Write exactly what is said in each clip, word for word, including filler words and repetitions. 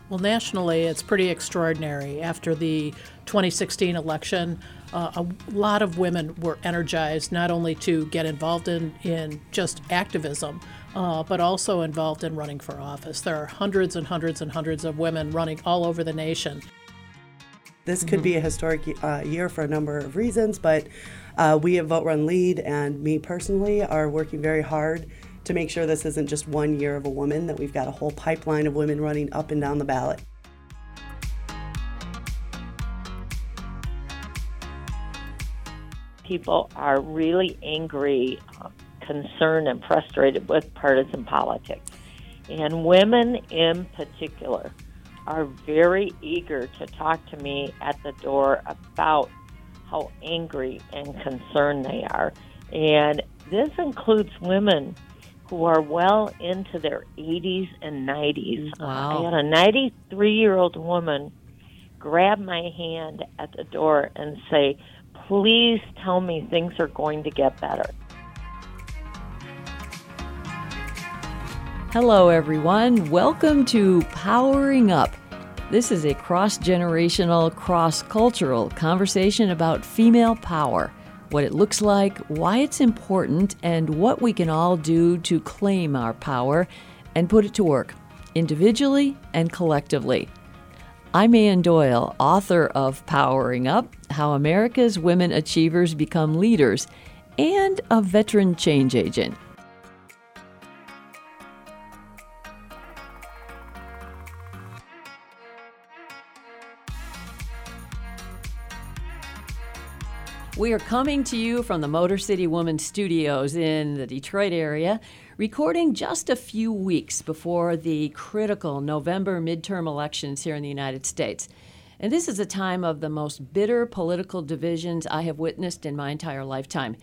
Well, nationally, it's pretty extraordinary. After the twenty sixteen election, uh, a lot of women were energized not only to get involved in, in just activism, uh, but also involved in running for office. There are hundreds and hundreds and hundreds of women running all over the nation. This could be a historic uh, year for a number of reasons, but uh, we at Vote Run Lead and me personally are working very hard to make sure this isn't just one year of a woman, that we've got a whole pipeline of women running up and down the ballot. People are really angry, uh, concerned, and frustrated with partisan politics. And women in particular are very eager to talk to me at the door about how angry and concerned they are. And this includes women who are well into their eighties and nineties. Wow. I had a ninety-three-year-old woman grab my hand at the door and say, "Please tell me things are going to get better." Hello, everyone. Welcome to Powering Up. This is a cross-generational, cross-cultural conversation about female power, what it looks like, why it's important, and what we can all do to claim our power and put it to work, individually and collectively. I'm Ann Doyle, author of Powering Up, How America's Women Achievers Become Leaders, and a veteran change agent. We are coming to you from the Motor City Woman Studios in the Detroit area, recording just a few weeks before the critical November midterm elections here in the United States. And this is a time of the most bitter political divisions I have witnessed in my entire lifetime.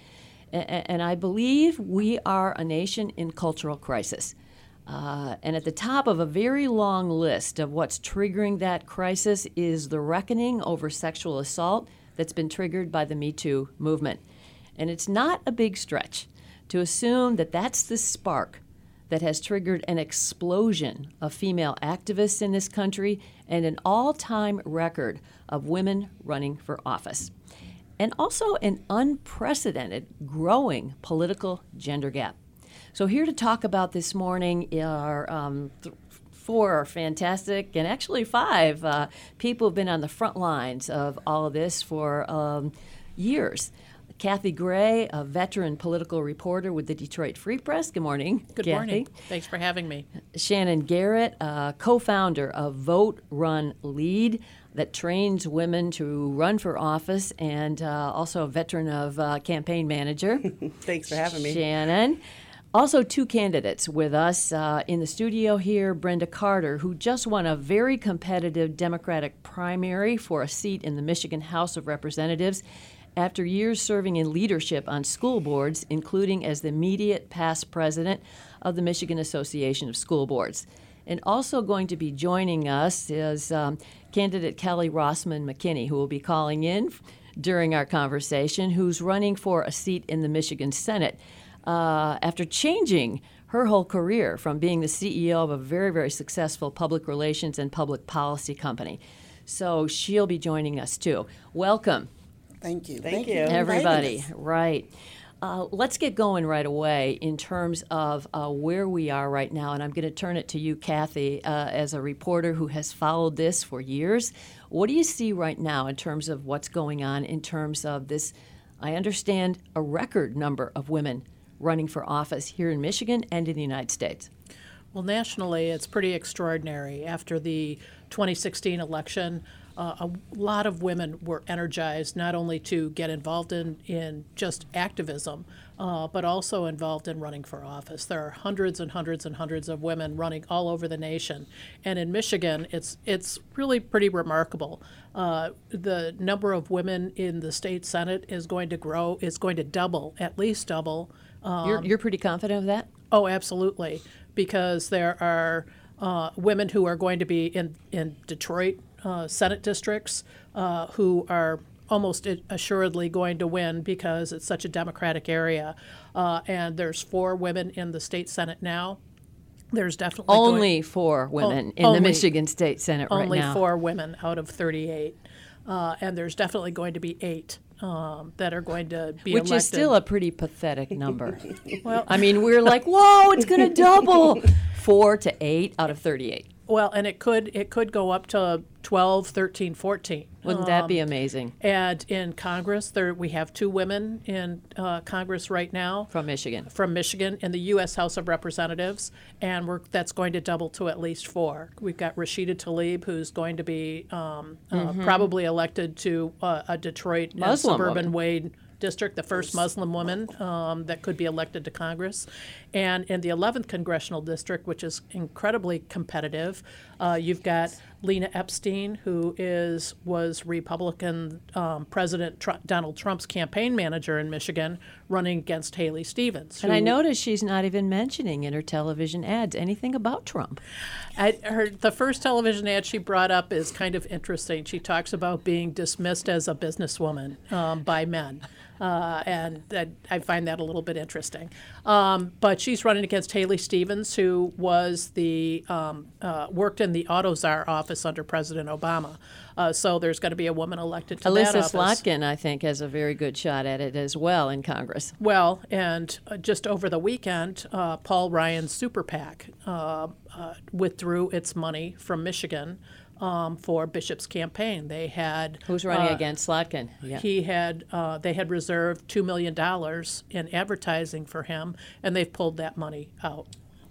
And I believe we are a nation in cultural crisis. Uh, and at the top of a very long list of what's triggering that crisis is the reckoning over sexual assault that's been triggered by the Me Too movement. And it's not a big stretch to assume that that's the spark that has triggered an explosion of female activists in this country and an all-time record of women running for office. And also an unprecedented growing political gender gap. So here to talk about this morning are um, th- four fantastic, and actually five uh, people who've been on the front lines of all of this for um, years. Kathy Gray, a veteran political reporter with the Detroit Free Press. Good morning, Good Kathy. morning. Thanks for having me. Shannon Garrett, uh, co-founder of Vote Run Lead, that trains women to run for office, and uh, also a veteran of uh, campaign manager. Thanks for having me. Shannon. Also, two candidates with us uh, in the studio here, Brenda Carter, who just won a very competitive Democratic primary for a seat in the Michigan House of Representatives after years serving in leadership on school boards, including as the immediate past president of the Michigan Association of School Boards. And also going to be joining us is um, candidate Kelly Rossman McKinney, who will be calling in during our conversation, who's running for a seat in the Michigan Senate. Uh, after changing her whole career from being the C E O of a very, very successful public relations and public policy company. So she'll be joining us too. Welcome. Thank you. Thank Thank you. you. for Everybody, inviting us. right. Uh, let's get going right away in terms of uh, where we are right now. And I'm going to turn it to you, Kathy, uh, as a reporter who has followed this for years. What do you see right now in terms of what's going on in terms of this, I understand, a record number of women running for office here in Michigan and in the United States? Well, nationally, it's pretty extraordinary. After the twenty sixteen election, uh, a lot of women were energized not only to get involved in, in just activism, uh, but also involved in running for office. There are hundreds and hundreds and hundreds of women running all over the nation. And in Michigan, it's it's really pretty remarkable. Uh, the number of women in the state Senate is going to grow, is going to double, at least double. Um, You're, you're pretty confident of that? Oh, absolutely, because there are uh, women who are going to be in, in Detroit uh, Senate districts uh, who are almost assuredly going to win because it's such a Democratic area. Uh, and there's four women in the state Senate now. There's definitely going- Only four women in only- the Michigan State Senate right only now. four women out of thirty-eight, uh, and there's definitely going to be eight um, that are going to be Which elected. is still a pretty pathetic number. well, I mean, we're like, whoa, it's going to double. Four to eight out of thirty-eight. well, and it could it could go up to twelve, thirteen, fourteen. Wouldn't that be amazing? And in Congress, there we have two women in uh, Congress right now From Michigan. from Michigan in the U S House of Representatives, and we're, that's going to double to at least four. We've got Rashida Tlaib, who's going to be um, uh, probably elected to uh, a Detroit and Muslim suburban woman. Wade district, the first Muslim woman um, that could be elected to Congress. And in the eleventh Congressional District, which is incredibly competitive, uh, you've got Lena Epstein, who is was Republican um, President Tr- Donald Trump's campaign manager in Michigan, running against Haley Stevens. And who- I noticed she's not even mentioning in her television ads anything about Trump. I, her, the first television ad she brought up is kind of interesting. She talks about being dismissed as a businesswoman um, by men. Uh, and that, I find that a little bit interesting. Um, but she's running against Haley Stevens, who was the um, uh, worked in the AutoZar office under President Obama. Uh, so there's going to be a woman elected to that Alyssa office. Slotkin, I think, has a very good shot at it as well in Congress. Well, and uh, just over the weekend, uh, Paul Ryan's super PAC uh, uh, withdrew its money from Michigan um, for Bishop's campaign. They had Who's running uh, against Slotkin? Yeah. He had uh, they had reserved two million dollars in advertising for him, and they've pulled that money out.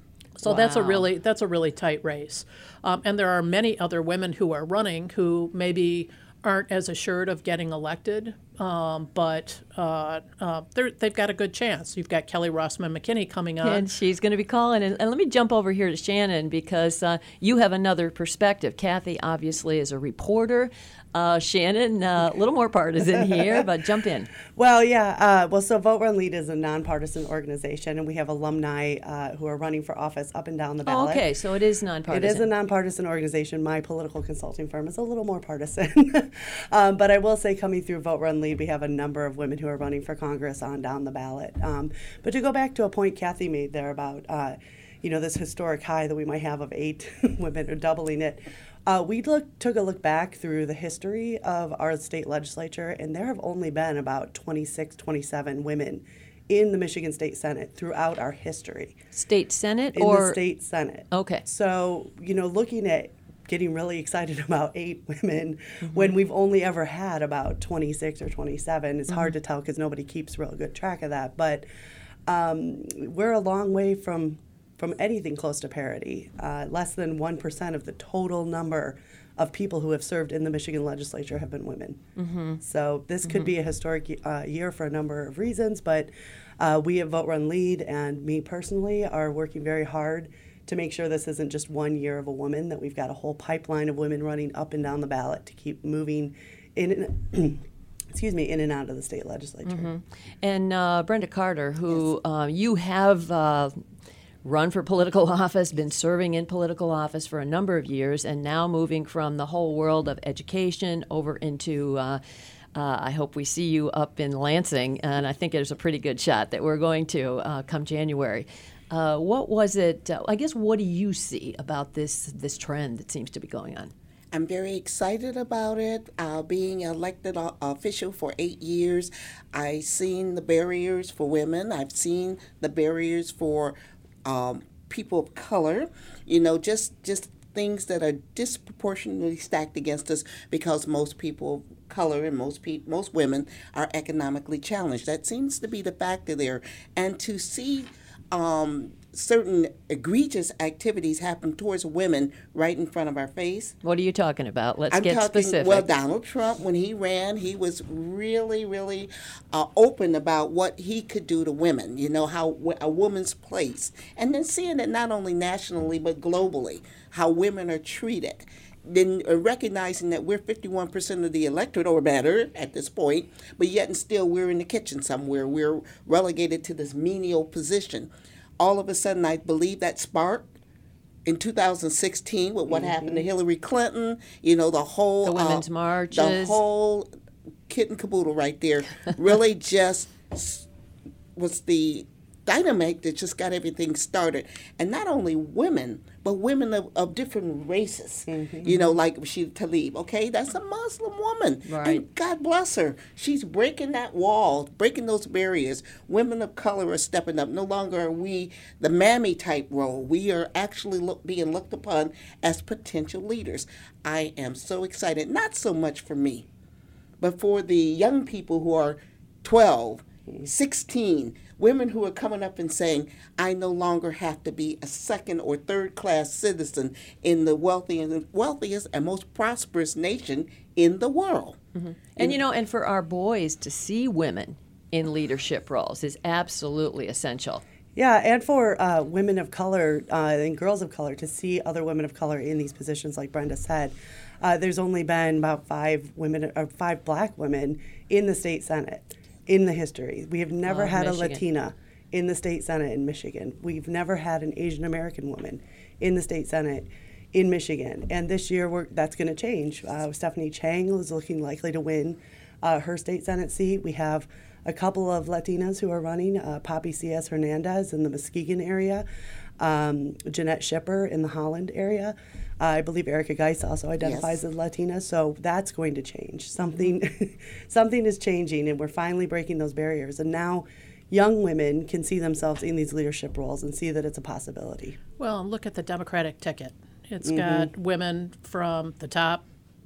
So that's a Wow. really that's a really tight race, um, and there are many other women who are running who maybe aren't as assured of getting elected, um, but uh, uh, they're- they've got a good chance. You've got Kelly Rossman McKinney coming on. And she's going to be calling. And, and let me jump over here to Shannon because uh, you have another perspective. Kathy obviously is a reporter. Uh, Shannon, uh, a little more partisan here, but jump in. Well, yeah. Uh, well, so Vote Run Lead is a nonpartisan organization, and we have alumni uh, who are running for office up and down the Oh, ballot. okay, so it is It nonpartisan. is a nonpartisan organization. My political consulting firm is a little more partisan. um, but I will say, coming through Vote Run Lead, we have a number of women who are running for Congress on down the ballot. Um, but to go back to a point Kathy made there about, uh, you know, this historic high that we might have of eight women or doubling it. Uh, we look, took a look back through the history of our state legislature, and there have only been about twenty-six, twenty-seven women in the Michigan State Senate throughout our history. State Senate In or the state Senate. Okay. So, you know, looking at getting really excited about eight women when we've only ever had about twenty-six or twenty-seven, it's hard to tell because nobody keeps real good track of that. But um, we're a long way from from anything close to parity. Uh, less than one percent of the total number of people who have served in the Michigan legislature have been women. Mm-hmm. So this could be a historic uh, year for a number of reasons, but uh, we at Vote Run Lead and me personally are working very hard to make sure this isn't just one year of a woman, that we've got a whole pipeline of women running up and down the ballot to keep moving in and excuse me, in and out of the state legislature. Mm-hmm. And uh, Brenda Carter, who uh, you have uh, run for political office, been serving in political office for a number of years, and now moving from the whole world of education over into uh, uh, I hope we see you up in Lansing, and I think there's a pretty good shot that we're going to uh, come January. Uh, what was it? Uh, I guess what do you see about this this trend that seems to be going on? I'm very excited about it. Uh, being elected o- official for eight years, I've seen the barriers for women. I've seen the barriers for um, people of color. You know, just just things that are disproportionately stacked against us because most people of color and most pe- most women are economically challenged. That seems to be the factor there. And to see um, certain egregious activities happen towards women right in front of our face. What are you talking about? Let's I'm get talking, specific. well, Donald Trump, when he ran, he was really, really uh, open about what he could do to women, you know, how w- a woman's place. And then seeing it not only nationally, but globally, how women are treated. Then uh, recognizing that we're fifty-one percent of the electorate or better at this point, but yet and still we're in the kitchen somewhere. We're relegated to this menial position. All of a sudden, I believe that spark in two thousand sixteen with what mm-hmm. happened to Hillary Clinton, you know, the whole The women's uh, marches. the whole kit and caboodle right there really just was the dynamite that just got everything started. And not only women, but women of, of different races. Mm-hmm. You know, like Rashida Tlaib, okay? That's a Muslim woman. Right. And God bless her. She's breaking that wall, breaking those barriers. Women of color are stepping up. No longer are we the mammy type role. We are actually look, being looked upon as potential leaders. I am so excited. Not so much for me, but for the young people who are twelve, sixteen, women who are coming up and saying, I no longer have to be a second or third class citizen in the wealthiest, wealthiest and most prosperous nation in the world. Mm-hmm. And, you know, and for our boys to see women in leadership roles is absolutely essential. Yeah, and for uh, women of color uh, and girls of color to see other women of color in these positions, like Brenda said. Uh, there's only been about five women, or five black women in the state Senate in the history. We have never Oh, had Michigan. a Latina in the state Senate in Michigan. We've never had an Asian American woman in the state Senate in Michigan. And this year, we're, that's going to change. Uh, Stephanie Chang is looking likely to win uh, her state Senate seat. We have a couple of Latinas who are running, uh, Poppy C S. Hernandez in the Muskegon area, um, Jeanette Schipper in the Holland area. Uh, I believe Erica Geis also identifies Yes. as Latina, so that's going to change. Something, something is changing, and we're finally breaking those barriers. And now young women can see themselves in these leadership roles and see that it's a possibility. Well, look at the Democratic ticket. It's Mm-hmm. got women from the top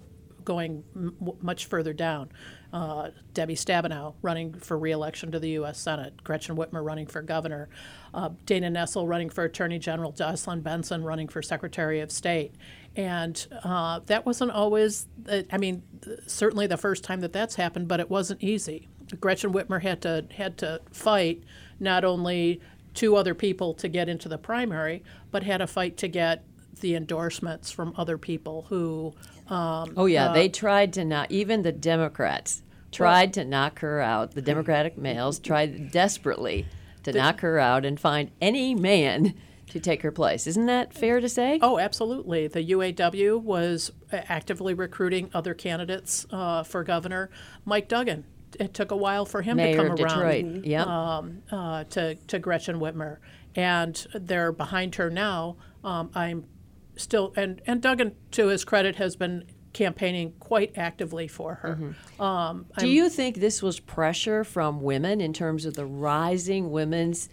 going m- w- much further down. Uh, Debbie Stabenow running for re-election to the U S Senate, Gretchen Whitmer running for governor, uh, Dana Nessel running for Attorney General, Jocelyn Benson running for Secretary of State. And uh, that wasn't always, uh, I mean, th- certainly the first time that that's happened, but it wasn't easy. Gretchen Whitmer had to had to fight not only two other people to get into the primary, but had to fight to get the endorsements from other people who. Um, Oh, yeah, uh, they tried to knock, even the Democrats tried to knock her out. The Democratic males tried desperately to knock her out and find any man to take her place. Isn't that fair to say? Oh, absolutely. The U A W was actively recruiting other candidates uh, for governor. Mike Duggan. It took a while for him Mayor to come of around. Detroit. Yep. um, uh, to, to Gretchen Whitmer. And they're behind her now. Um, I'm still, and, and Duggan, to his credit, has been campaigning quite actively for her. Mm-hmm. Um, Do you think this was pressure from women in terms of the rising women's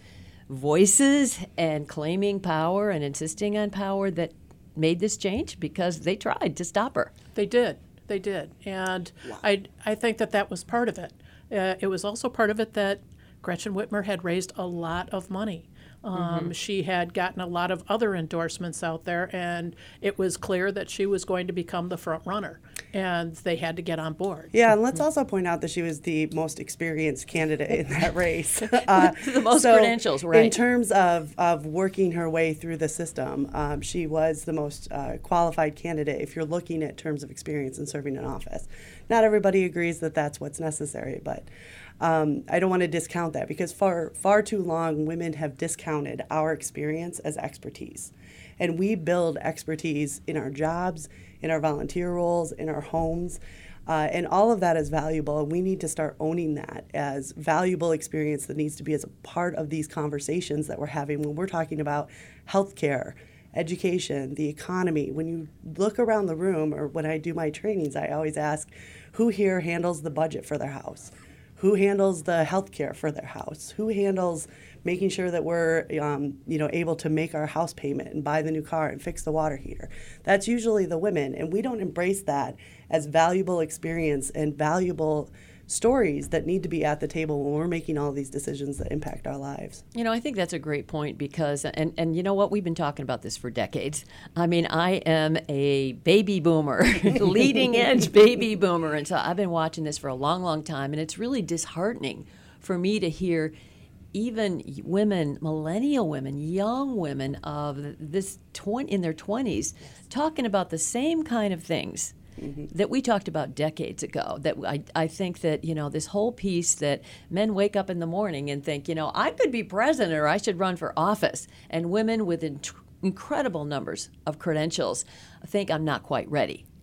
voices and claiming power and insisting on power that made this change? Because they tried to stop her. They did. They did. And I, I think that that was part of it. Uh, it was also part of it that Gretchen Whitmer had raised a lot of money. Um, Mm-hmm. She had gotten a lot of other endorsements out there, and it was clear that she was going to become the front runner, and they had to get on board. Yeah, and let's also point out that she was the most experienced candidate in that race. Uh, The most so credentials, right. In terms of, of working her way through the system, um, she was the most uh, qualified candidate if you're looking at terms of experience in serving in office. Not everybody agrees that that's what's necessary, but um, I don't want to discount that because far, far too long women have discounted our experience as expertise. And we build expertise in our jobs, in our volunteer roles, in our homes. Uh, and all of that is valuable, and we need to start owning that as valuable experience that needs to be as a part of these conversations that we're having when we're talking about healthcare, education, the economy. When you look around the room, or when I do my trainings, I always ask, who here handles the budget for their house? Who handles the healthcare for their house? Who handles making sure that we're um, you know, able to make our house payment and buy the new car and fix the water heater? That's usually the women, and we don't embrace that as valuable experience and valuable stories that need to be at the table when we're making all these decisions that impact our lives. You know, I think that's a great point because, and, and you know what, we've been talking about this for decades. I mean, I am a baby boomer, leading edge baby boomer, and so I've been watching this for a long, long time, and it's really disheartening for me to hear even women, millennial women, young women of this twenty, in their twenties, talking about the same kind of things Mm-hmm. that we talked about decades ago. That I, I think that, you know, this whole piece that men wake up in the morning and think, you know, I could be president or I should run for office, and women with in- incredible numbers of credentials think I'm not quite ready.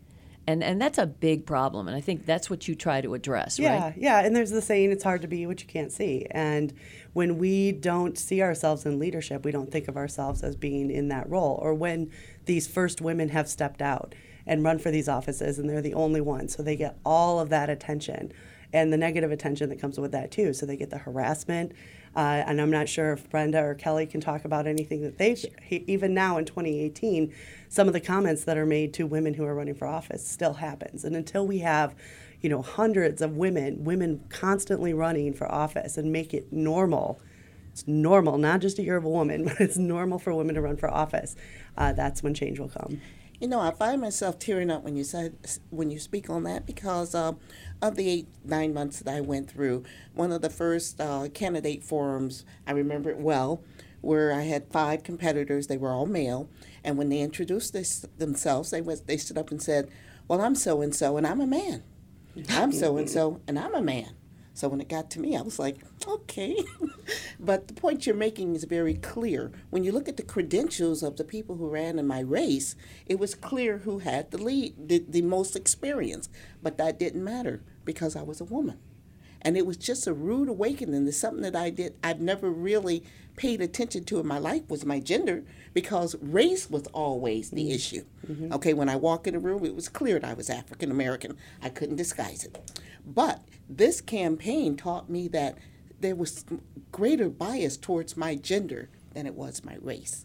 And and that's a big problem, and I think that's what you try to address, Yeah, right? yeah. And there's the saying, it's hard to be what you can't see. And when we don't see ourselves in leadership, we don't think of ourselves as being in that role. Or when these first women have stepped out and run for these offices and they're the only ones, so they get all of that attention and the negative attention that comes with that too. So they get the harassment. Uh, and I'm not sure if Brenda or Kelly can talk about anything that they've, he, even now in twenty eighteen, some of the comments that are made to women who are running for office still happens. And until we have, you know, hundreds of women, women constantly running for office and make it normal, it's normal, not just a year of a woman, but it's normal for women to run for office, uh, that's when change will come. You know, I find myself tearing up when you said when you speak on that because uh, of the eight nine months that I went through. One of the first uh, candidate forums, I remember it well, where I had five competitors. They were all male, and when they introduced this, themselves, they was they stood up and said, "Well, I'm so and so, and I'm a man. I'm so and so, and I'm a man." So when it got to me, I was like, okay. But the point you're making is very clear. When you look at the credentials of the people who ran in my race, it was clear who had the lead, the, the most experience. But that didn't matter because I was a woman. And it was just a rude awakening. It's something that I did, I've never really paid attention to in my life was my gender because race was always the mm-hmm. issue. Mm-hmm. Okay, when I walk in a room, it was clear that I was African American. I couldn't disguise it. But this campaign taught me that there was greater bias towards my gender than it was my race.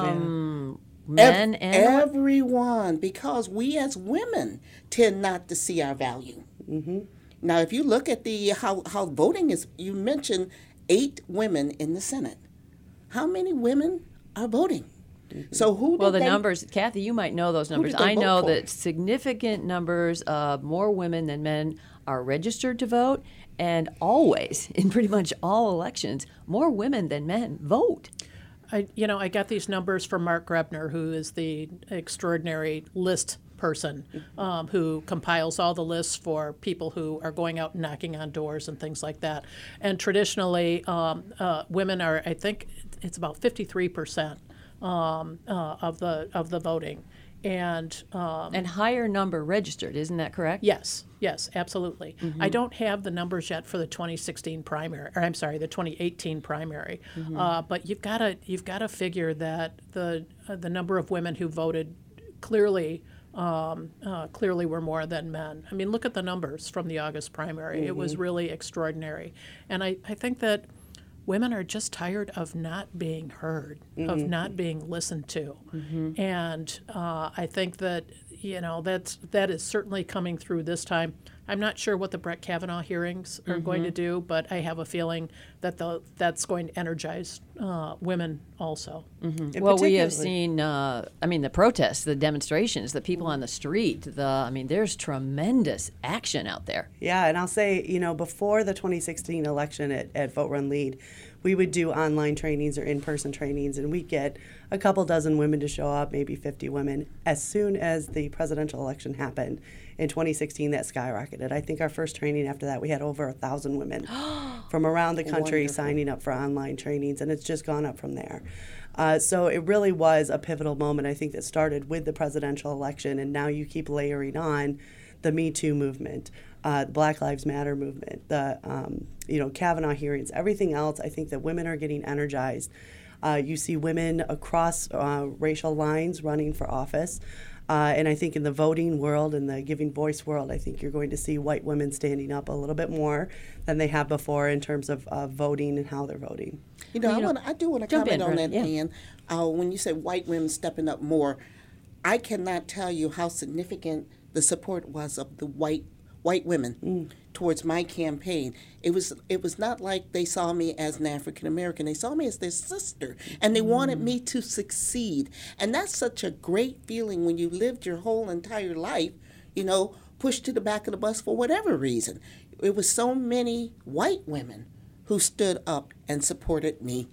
From yeah. men Ev- and everyone, because we as women tend not to see our value. Mm-hmm. Now, if you look at the how, how voting is, you mentioned eight women in the Senate. How many women are voting? Mm-hmm. So who? Well, did the they, numbers, Kathy, you might know those numbers. did they I vote know for? that significant numbers of more women than men are registered to vote, and always, in pretty much all elections, more women than men vote. I, you know, I got these numbers from Mark Grebner, who is the extraordinary list person um, who compiles all the lists for people who are going out and knocking on doors and things like that. And traditionally, um, uh, women are, I think, it's about fifty-three percent um, uh, of the of the voting. And um, and higher number registered, isn't that correct? Yes, yes, absolutely. Mm-hmm. I don't have the numbers yet for the twenty sixteen primary, or I'm sorry, the twenty eighteen primary. Mm-hmm. Uh, but you've got to you've got to figure that the uh, the number of women who voted clearly um, uh, clearly were more than men. I mean, look at the numbers from the August primary. Mm-hmm. It was really extraordinary, and I, I think that women are just tired of not being heard, mm-hmm. of not being listened to. Mm-hmm. And uh, I think that, you know, that's, that is certainly coming through this time. I'm not sure what the Brett Kavanaugh hearings are mm-hmm. going to do, but I have a feeling that the, that's going to energize uh, women also. Mm-hmm. Well, we have seen, uh, I mean, the protests, the demonstrations, the people on the street, the, I mean, there's tremendous action out there. Yeah, and I'll say, you know, before the twenty sixteen election at, at Vote Run Lead, we would do online trainings or in-person trainings, and we'd get a couple dozen women to show up, maybe fifty women. As soon as the presidential election happened in twenty sixteen, that skyrocketed. I think our first training after that, we had over a thousand women from around the country Wonderful. signing up for online trainings, and it's just gone up from there. Uh, so it really was a pivotal moment, I think, that started with the presidential election, and now you keep layering on the Me Too movement, uh, the Black Lives Matter movement, the um, you know Kavanaugh hearings, everything else. I think that women are getting energized. Uh, you see women across uh, racial lines running for office. Uh, and I think in the voting world and the giving voice world, I think you're going to see white women standing up a little bit more than they have before in terms of uh, voting and how they're voting. You know, well, you I, know, wanna, I do want to jump comment in, on Brent, that, yeah. Ann. Uh, when you say white women stepping up more, I cannot tell you how significant the support was of the white white women mm. towards my campaign. It was it was not like they saw me as an African American. They saw me as their sister, and they mm. wanted me to succeed. And that's such a great feeling when you lived your whole entire life, you know, pushed to the back of the bus for whatever reason. It was so many white women who stood up and supported me.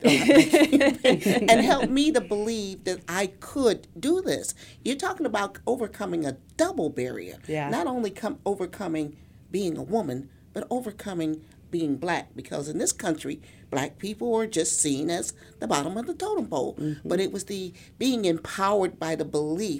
and helped me to believe that I could do this. You're talking about overcoming a double barrier. Yeah. Not only com- overcoming being a woman, but overcoming being black. Because in this country, black people are just seen as the bottom of the totem pole. Mm-hmm. But it was the being empowered by the belief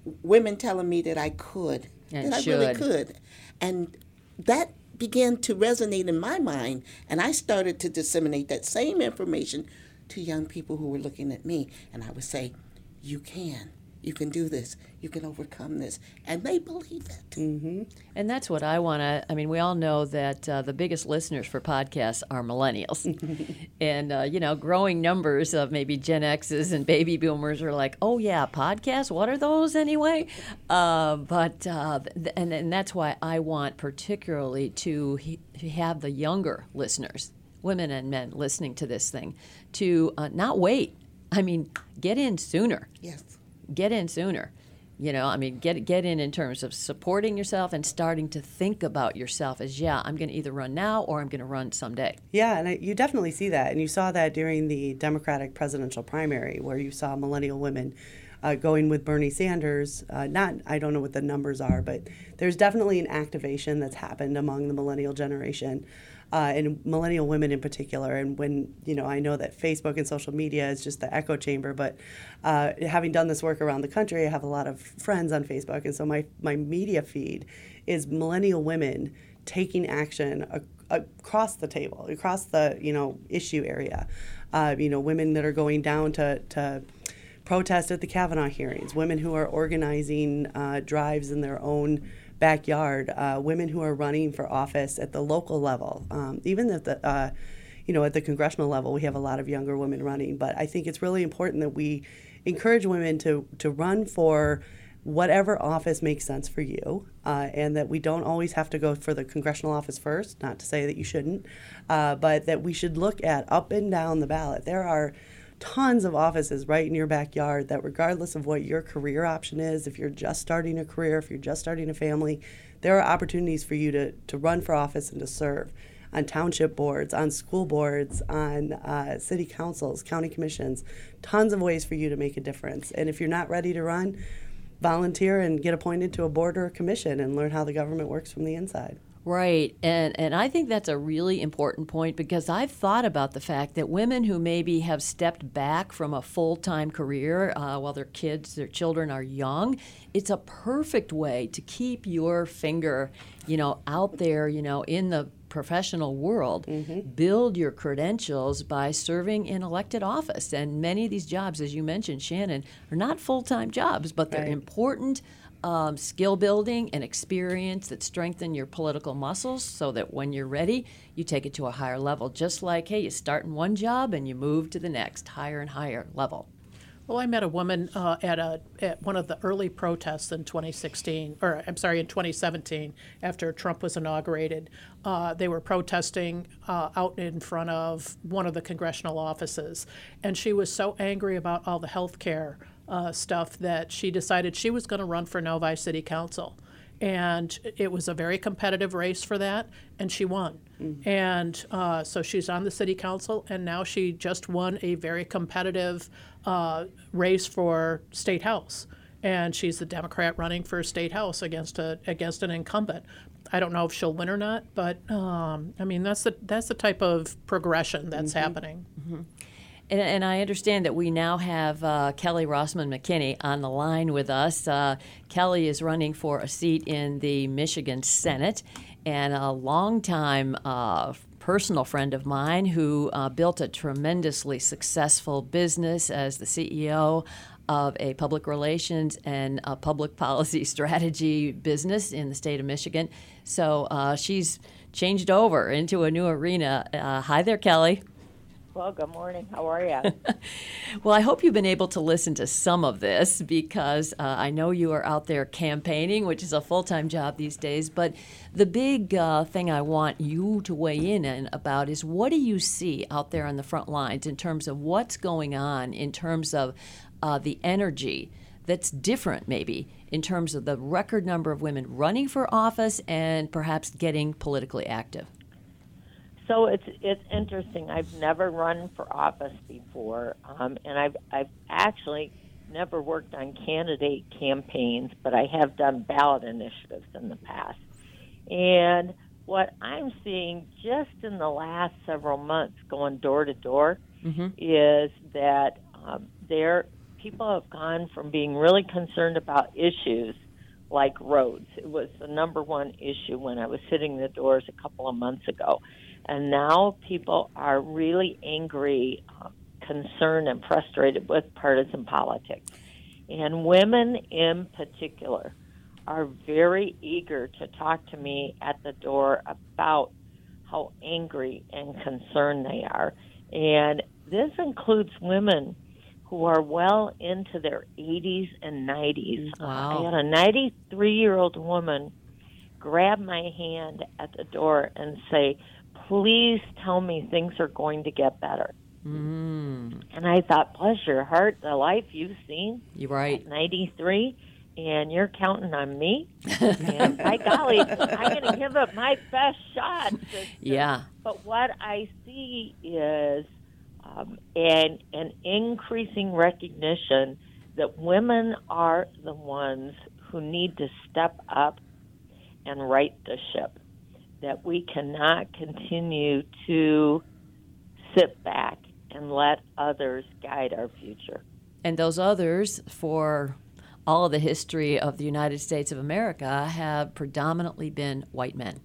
women telling me that I could, And that I should. really could. And that began to resonate in my mind, and I started to disseminate that same information to young people who were looking at me. And I would say, you can. You can do this. You can overcome this. And they believe it. Mm-hmm. And that's what I want to, I mean, we all know that uh, the biggest listeners for podcasts are millennials. and, uh, you know, growing numbers of maybe Gen X's and baby boomers are like, oh, yeah, podcasts? What are those anyway? Uh, but, uh, th- and, and that's why I want particularly to he- have the younger listeners, women and men listening to this thing, to uh, not wait. I mean, get in sooner. Yes. Get in sooner. You know, I mean, get get in in terms of supporting yourself and starting to think about yourself as, yeah, I'm going to either run now or I'm going to run someday. Yeah, and I, you definitely see that. And you saw that during the Democratic presidential primary, where you saw millennial women uh, going with Bernie Sanders. Uh, not, I don't know what the numbers are, but there's definitely an activation that's happened among the millennial generation. Uh, and millennial women in particular. And when, you know, I know that Facebook and social media is just the echo chamber, but uh, having done this work around the country, I have a lot of friends on Facebook. And so my, my media feed is millennial women taking action a, across the table, across the, you know, issue area. Uh, you know, women that are going down to, to protest at the Kavanaugh hearings, women who are organizing uh, drives in their own backyard, uh, women who are running for office at the local level, um, even at the, uh, you know, at the congressional level, we have a lot of younger women running. But I think it's really important that we encourage women to to run for whatever office makes sense for you, uh, and that we don't always have to go for the congressional office first. Not to say that you shouldn't, uh, but that we should look at up and down the ballot. There are tons of offices right in your backyard that, regardless of what your career option is, if you're just starting a career, if you're just starting a family, there are opportunities for you to, to run for office and to serve on township boards, on school boards, on uh, city councils, county commissions, tons of ways for you to make a difference. And if you're not ready to run, volunteer and get appointed to a board or a commission and learn how the government works from the inside. Right, and and I think that's a really important point, because I've thought about the fact that women who maybe have stepped back from a full-time career uh, while their kids, their children are young, it's a perfect way to keep your finger, you know, out there, you know, in the professional world. Mm-hmm. Build your credentials by serving in elected office. And many of these jobs, as you mentioned, Shannon, are not full-time jobs, but they're Right. important Um, skill building and experience that strengthen your political muscles, so that when you're ready, you take it to a higher level. Just like, hey, you start in one job and you move to the next, higher and higher level. Well, I met a woman uh, at a at one of the early protests in twenty sixteen, or I'm sorry, in twenty seventeen, after Trump was inaugurated. Uh, they were protesting uh, out in front of one of the congressional offices, and she was so angry about all the health care uh, stuff that she decided she was going to run for Novi City Council. And it was a very competitive race for that, and she won. Mm-hmm. And uh, so she's on the city council, and now she just won a very competitive uh, race for state house. And she's the Democrat running for state house against a against an incumbent. I don't know if she'll win or not, but um, I mean that's the that's the type of progression that's mm-hmm. happening. Mm-hmm. And, and I understand that we now have uh, Kelly Rossman McKinney on the line with us. Uh, Kelly is running for a seat in the Michigan Senate, and a longtime uh, personal friend of mine who uh, built a tremendously successful business as the C E O of a public relations and a public policy strategy business in the state of Michigan. So uh, she's changed over into a new arena. Uh, hi there, Kelly. Well, good morning. How are you? Well, I hope you've been able to listen to some of this, because uh, I know you are out there campaigning, which is a full-time job these days. But the big uh, thing I want you to weigh in on about is, what do you see out there on the front lines in terms of what's going on, in terms of uh, the energy that's different maybe in terms of the record number of women running for office and perhaps getting politically active? So it's it's interesting. I've never run for office before, um, and I've I've actually never worked on candidate campaigns, but I have done ballot initiatives in the past. And what I'm seeing just in the last several months, going door to door, mm-hmm. is that um, there people have gone from being really concerned about issues like roads. It was the number one issue when I was hitting the doors a couple of months ago. And now people are really angry, uh, concerned, and frustrated with partisan politics. And women in particular are very eager to talk to me at the door about how angry and concerned they are. And this includes women who are well into their eighties and nineties. Wow. I had a ninety-three-year-old woman grab my hand at the door and say, please tell me things are going to get better. Mm. And I thought, bless your heart, the life you've seen You're right. at ninety-three, and you're counting on me? And by golly, I'm going to give it my best shot. sister. Yeah. But what I see is um, an, an increasing recognition that women are the ones who need to step up and right the ship, that we cannot continue to sit back and let others guide our future. And those others, for all of the history of the United States of America, have predominantly been white men.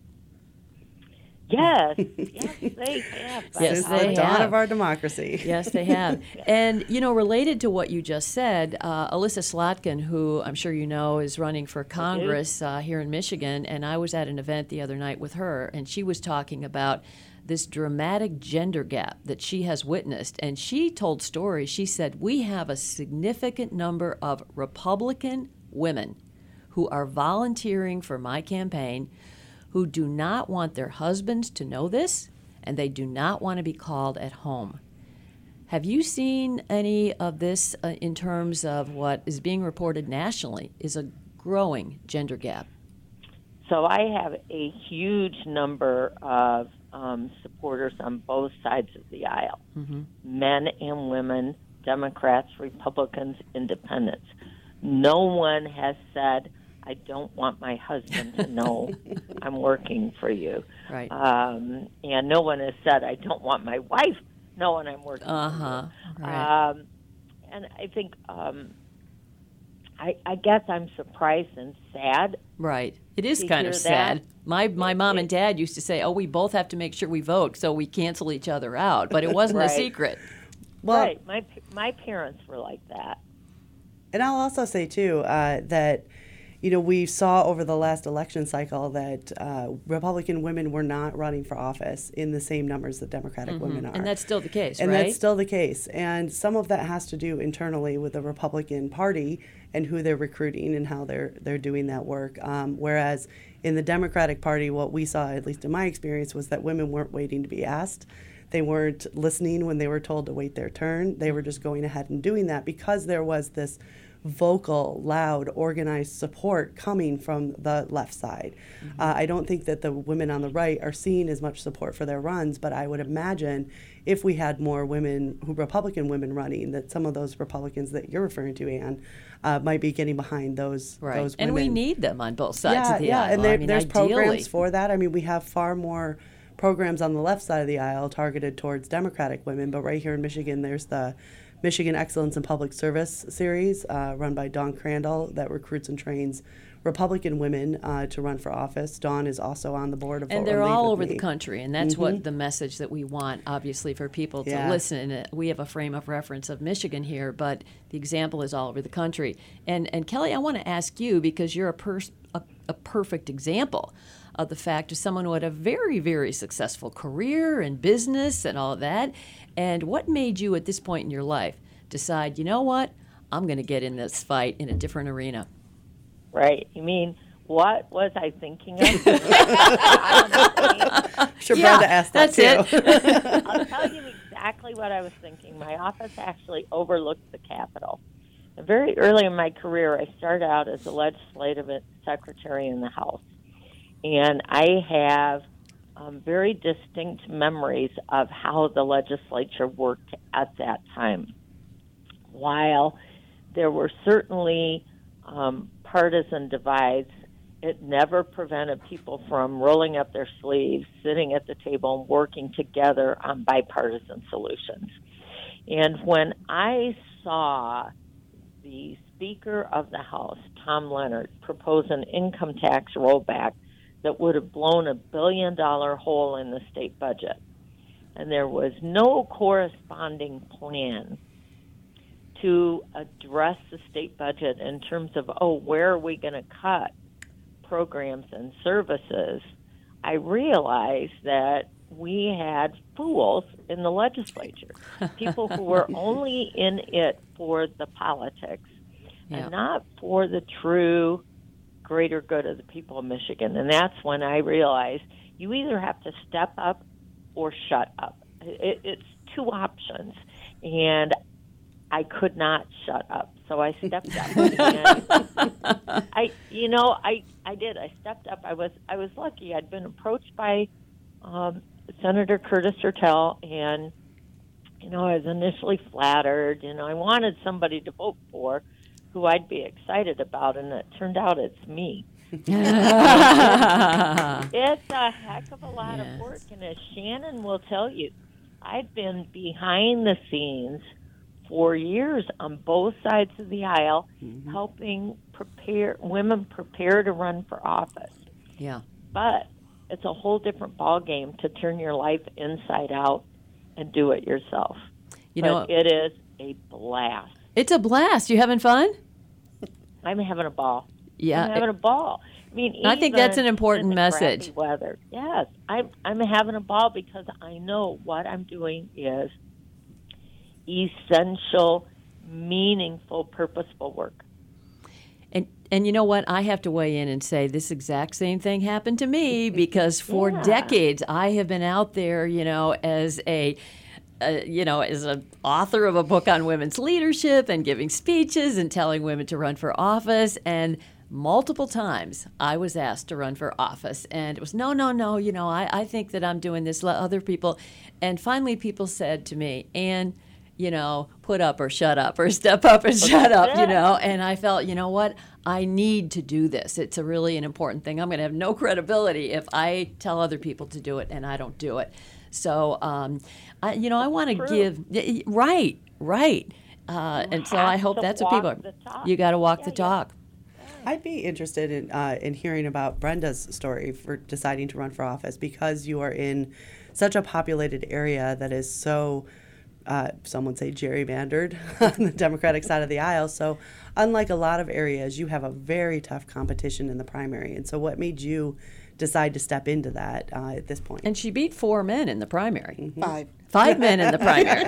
Yes, yes, they have. Yes, Since they the dawn have. of our democracy. Yes, they have. And, you know, related to what you just said, uh, Alyssa Slotkin, who I'm sure you know is running for Congress uh, here in Michigan, and I was at an event the other night with her, and she was talking about this dramatic gender gap that she has witnessed. And she told stories. She said, we have a significant number of Republican women who are volunteering for my campaign who do not want their husbands to know this, and they do not want to be called at home. Have you seen any of this uh, in terms of what is being reported nationally is a growing gender gap? So I have a huge number of um, supporters on both sides of the aisle, mm-hmm. men and women, Democrats, Republicans, Independents. No one has said, I don't want my husband to know I'm working for you. Right. Um, and no one has said, I don't want my wife knowing I'm working Uh-huh. for you. Right. Um, and I think, um, I, I guess I'm surprised and sad. Right. It is to kind hear of sad. that. My my mom and dad used to say, oh, we both have to make sure we vote so we cancel each other out. But it wasn't Right. a secret. Well, Right. My, my parents were like that. and I'll also say, too, uh, that, you know, we saw over the last election cycle that uh, Republican women were not running for office in the same numbers that Democratic women are. And that's still the case, And right? that's still the case. And some of that has to do internally with the Republican Party and who they're recruiting and how they're they're doing that work. Um, whereas in the Democratic Party, what we saw, at least in my experience, was that women weren't waiting to be asked. They weren't listening when they were told to wait their turn. They were just going ahead and doing that because there was this vocal, loud, organized support coming from the left side. Mm-hmm. Uh, I don't think that the women on the right are seeing as much support for their runs, but I would imagine if we had more women, who Republican women running, that some of those Republicans that you're referring to, Ann, uh, might be getting behind those, right. those women. And we need them on both sides yeah, of the yeah, aisle. and there, I mean, there's ideally. programs for that. I mean, we have far more programs on the left side of the aisle targeted towards Democratic women, but right here in Michigan, there's the Michigan Excellence in Public Service series uh, run by Dawn Crandall that recruits and trains Republican women uh, to run for office. Dawn is also on the board of And Vote they're Run Lead all with over me. the country, and that's Mhm. what the message that we want, obviously, for people to Yeah. listen. Uh, We have a frame of reference of Michigan here, but the example is all over the country. And and Kelly, I want to ask you, because you're a, pers- a, a perfect example of the fact of someone who had a very, very successful career and business and all of that. And what made you, at this point in your life, decide, you know what, I'm going to get in this fight in a different arena? Right. You mean, what was I thinking of? Sure, Yeah, Brenda asked that that's too. it. I'll tell you exactly what I was thinking. My office actually overlooked the Capitol. And very early in my career, I started out as a legislative secretary in the House. And I have um, very distinct memories of how the legislature worked at that time. While there were certainly um, partisan divides, it never prevented people from rolling up their sleeves, sitting at the table, and working together on bipartisan solutions. And when I saw the Speaker of the House, Tom Leonard, propose an income tax rollback that would have blown a billion dollar hole in the state budget, and there was no corresponding plan to address the state budget in terms of, oh, where are we going to cut programs and services, I realized that we had fools in the legislature, people who were only in it for the politics Yeah. and not for the true greater good of the people of Michigan. And that's when I realized you either have to step up or shut up. It, it's two options. And I could not shut up, so I stepped up. And I, you know, I, I did. I stepped up. I was, I was lucky. I'd been approached by um, Senator Curtis Hertel, and you know, I was initially flattered. You know, I wanted somebody to vote for who I'd be excited about, and it turned out it's me. It's a heck of a lot Yes. of work, and as Shannon will tell you, I've been behind the scenes for years on both sides of the aisle, mm-hmm. helping prepare women prepare to run for office. Yeah. But it's a whole different ballgame to turn your life inside out and do it yourself. You but know, it is a blast. It's a blast. You having fun? I'm having a ball. Yeah. I'm having a ball. I mean, I think that's an important in the message. crappy weather. Yes, I'm I'm having a ball because I know what I'm doing is essential, meaningful, purposeful work. And and you know what? I have to weigh in and say this exact same thing happened to me because for Yeah. decades I have been out there, you know, as a Uh, you know, as an author of a book on women's leadership and giving speeches and telling women to run for office. And multiple times I was asked to run for office. And it was, no, no, no, you know, I, I think that I'm doing this, let other people. And finally people said to me, Ann, you know, put up or shut up or step up and shut up, you know. And I felt, you know what, I need to do this. It's a really an important thing. I'm going to have no credibility if I tell other people to do it and I don't do it. So, um, I, you know, I want to give right, right, uh, and so I hope that's what people are. You got to walk yeah, the yeah. talk. I'd be interested in uh, in hearing about Brenda's story for deciding to run for office because you are in such a populated area that is so, uh, some would say, gerrymandered on the Democratic side of the aisle. So, unlike a lot of areas, you have a very tough competition in the primary. And so, what made you decide to step into that uh, at this point? And she beat four men in the primary. Mm-hmm. Five. Five men in the primary.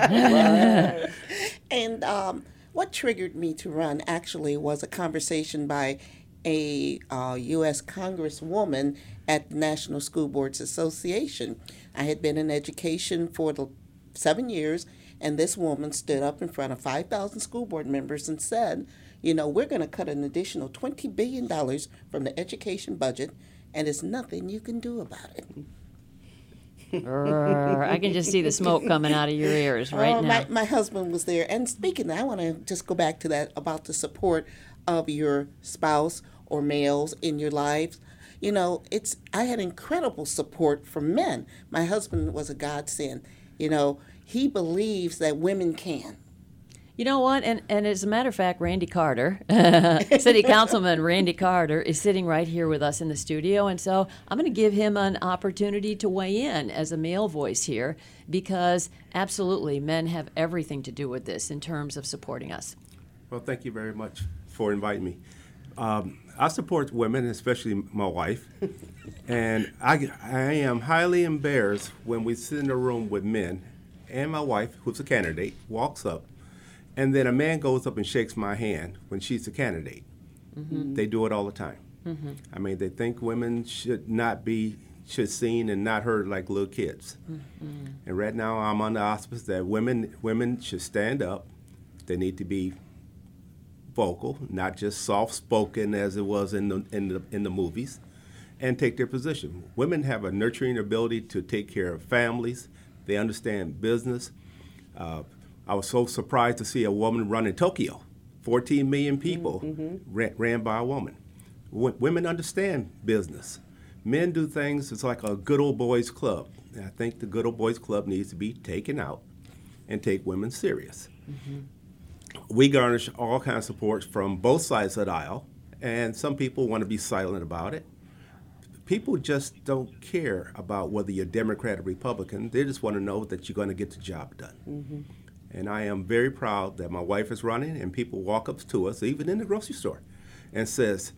And um, what triggered me to run actually was a conversation by a uh, U S Congresswoman at the National School Boards Association. I had been in education for the seven years, and this woman stood up in front of five thousand school board members and said, you know, we're going to cut an additional twenty billion dollars from the education budget, and there's nothing you can do about it. Brr, I can just see the smoke coming out of your ears right Oh, now. My, my husband was there. And speaking, I want to just go back to that about the support of your spouse or males in your lives. You know, it's I had incredible support from men. My husband was a godsend. You know, he believes that women can. You know what? And and as a matter of fact, Randy Carter, City Councilman Randy Carter, is sitting right here with us in the studio. And so I'm going to give him an opportunity to weigh in as a male voice here because absolutely men have everything to do with this in terms of supporting us. Well, thank you very much for inviting me. Um, I support women, especially my wife. And I, I am highly embarrassed when we sit in a room with men and my wife, who's a candidate, walks up. And then a man goes up and shakes my hand when she's a candidate. Mm-hmm. They do it all the time. Mm-hmm. I mean, they think women should not be should seen and not heard like little kids. Mm-hmm. And right now, I'm on the auspice that women women should stand up. They need to be vocal, not just soft-spoken as it was in the in the in the movies, and take their position. Women have a nurturing ability to take care of families. They understand business. Uh, I was so surprised to see a woman run in Tokyo. fourteen million people mm-hmm. ran, ran by a woman. W- women understand business. Men do things, it's like a good old boys club. And I think the good old boys club needs to be taken out and take women serious. Mm-hmm. We garnish all kinds of support from both sides of the aisle, and some people want to be silent about it. People just don't care about whether you're Democrat or Republican. They just want to know that you're going to get the job done. Mm-hmm. And I am very proud that my wife is running, and people walk up to us, even in the grocery store, and says,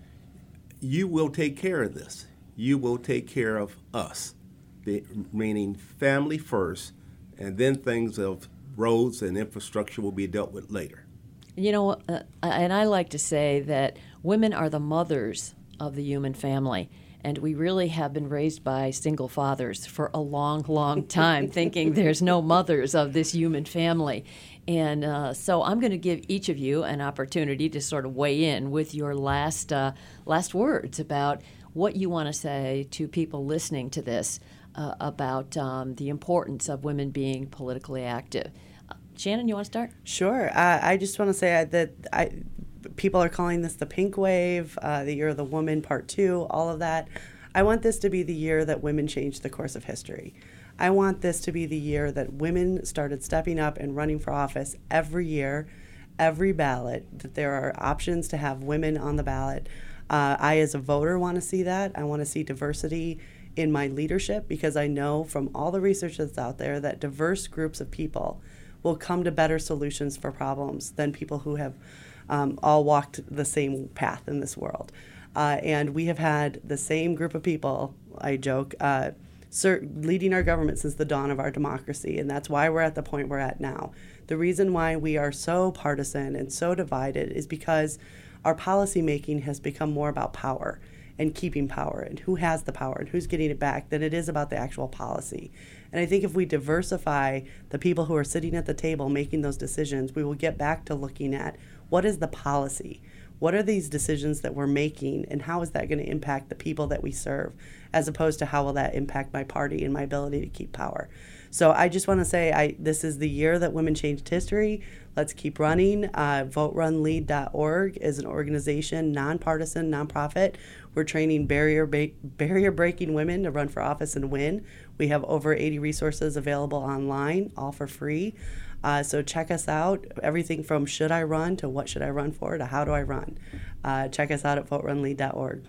you will take care of this. You will take care of us, the, meaning family first, and then things of roads and infrastructure will be dealt with later. You know, uh, and I like to say that women are the mothers of the human family. And we really have been raised by single fathers for a long, long time, thinking there's no mothers of this human family. And uh, so I'm going to give each of you an opportunity to sort of weigh in with your last uh, last words about what you want to say to people listening to this uh, about um, the importance of women being politically active. Uh, Shannon, you want to start? Sure. Uh, I just want to say that I, people are calling this the pink wave, uh, the year of the woman, part two, all of that. I want this to be the year that women changed the course of history. I want this to be the year that women started stepping up and running for office every year, every ballot, that there are options to have women on the ballot. Uh, I, as a voter, want to see that. I want to see diversity in my leadership, because I know from all the research that's out there that diverse groups of people will come to better solutions for problems than people who have um, all walked the same path in this world. Uh, and we have had the same group of people, I joke, uh, Sir, leading our government since the dawn of our democracy, and that's why we're at the point we're at now. The reason why we are so partisan and so divided is because our policy making has become more about power and keeping power and who has the power and who's getting it back than it is about the actual policy. And I think if we diversify the people who are sitting at the table making those decisions, we will get back to looking at what is the policy? What are these decisions that we're making, and how is that going to impact the people that we serve, as opposed to how will that impact my party and my ability to keep power? So I just want to say I this is the year that women changed history. Let's keep running. Uh, vote run lead dot org is an organization, nonpartisan, nonprofit. We're training barrier ba- barrier breaking women to run for office and win. We have over eighty resources available online, all for free. Uh, so check us out. Everything from should I run to what should I run for to how do I run. Uh, check us out at vote run lead dot org.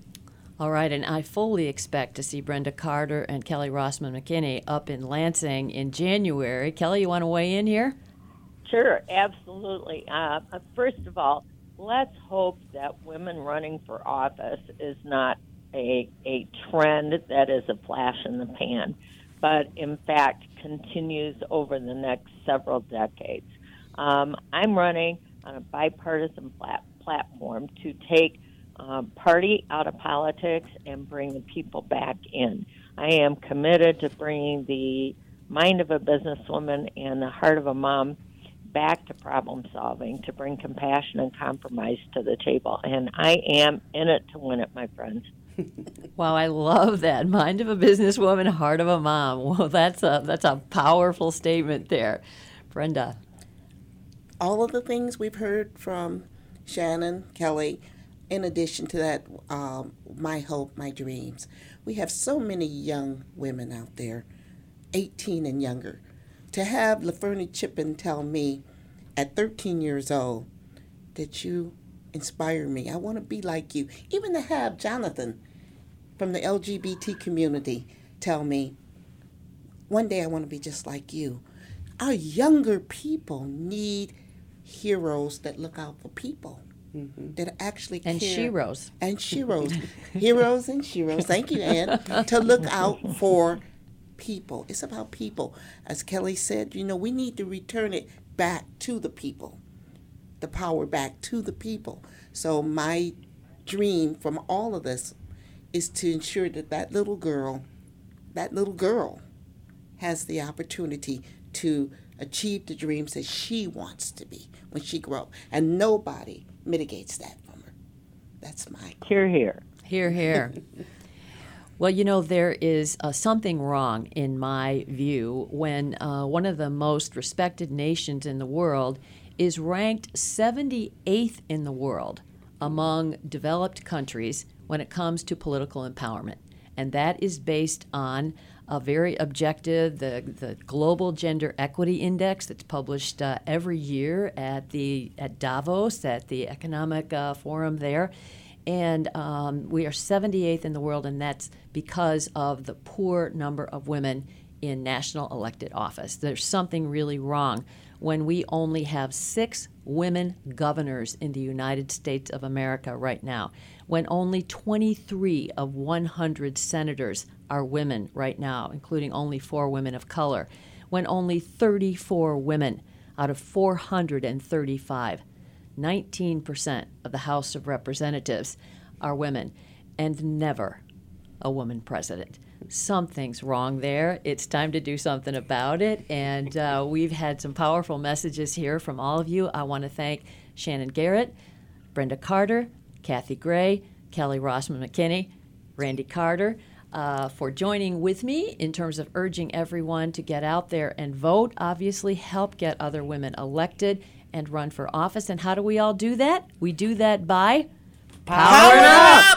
All right, and I fully expect to see Brenda Carter and Kelly Rossman McKinney up in Lansing in January. Kelly, you want to weigh in here? Sure, absolutely. Uh, first of all, let's hope that women running for office is not a, a trend that is a flash in the pan, but in fact continues over the next several decades. Um, I'm running on a bipartisan plat- platform to take uh, party out of politics and bring the people back in. I am committed to bringing the mind of a businesswoman and the heart of a mom back to problem solving, to bring compassion and compromise to the table. And I am in it to win it, my friends. Wow, I love that. Mind of a businesswoman, heart of a mom. Well, that's a that's a powerful statement there. Brenda. All of the things we've heard from Shannon, Kelly, in addition to that, um, my hope, my dreams. We have so many young women out there, eighteen and younger. To have LaFernie Chippen tell me at thirteen years old that you inspire me, I want to be like you. Even to have Jonathan from the L G B T community tell me, one day I want to be just like you. Our younger people need heroes that look out for people, mm-hmm. that actually care. And sheroes. And sheroes. Heroes and sheroes. Thank you, Ann. To look out for people. It's about people. As Kelly said, you know, we need to return it back to the people, the power back to the people. So my dream from all of this is to ensure that that little girl, that little girl has the opportunity to achieve the dreams that she wants to be when she grows up. And nobody mitigates that from her. That's my... Hear, hear. Hear, hear. Well, you know, there is uh, something wrong, in my view, when uh, one of the most respected nations in the world is ranked seventy-eighth in the world among developed countries when it comes to political empowerment. And that is based on uh, very objective. The, the Global Gender Equity Index that's published uh, every year at the at Davos, at the Economic uh, Forum there. And um, we are seventy-eighth in the world, and that's because of the poor number of women in national elected office. There's something really wrong when we only have six women governors in the United States of America right now, when only twenty-three of one hundred senators are women right now, including only four women of color, when only thirty-four women out of four hundred thirty-five, nineteen percent of the House of Representatives are women, and never a woman president. Something's wrong there. It's time to do something about it. And uh, we've had some powerful messages here from all of you. I want to thank Shannon Garrett, Brenda Carter, Kathy Gray, Kelly Rossman McKinney, Randy Carter, uh, for joining with me in terms of urging everyone to get out there and vote. Obviously, help get other women elected and run for office. And how do we all do that? We do that by powering up!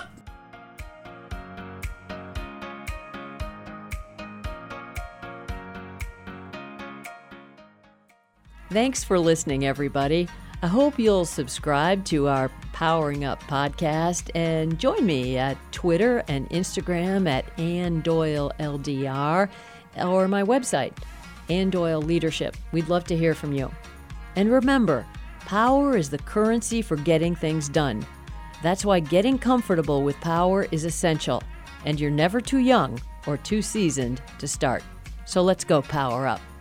Thanks for listening, everybody. I hope you'll subscribe to our Powering Up podcast and join me at Twitter and Instagram at Ann Doyle L D R or my website, Ann Doyle Leadership. We'd love to hear from you. And remember, power is the currency for getting things done. That's why getting comfortable with power is essential, and you're never too young or too seasoned to start. So let's go power up.